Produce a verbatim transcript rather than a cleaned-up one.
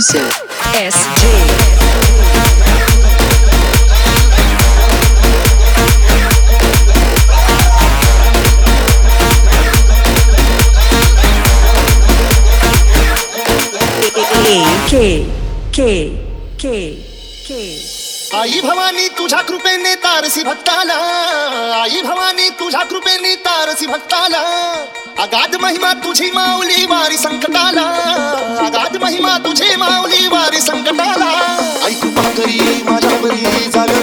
Exclusive S J. K K K K आई भवानी तुझ्या कृपेने तारसी भक्ताला, आई भवानी तुझ्या कृपेने तारसी भक्ताला. अगाध महिमा तुझी माऊली वारी संकटाला, अगाध महिमा तुझी माऊली वारी संकटाला. आई कृपा करी माझ्यावरी जागर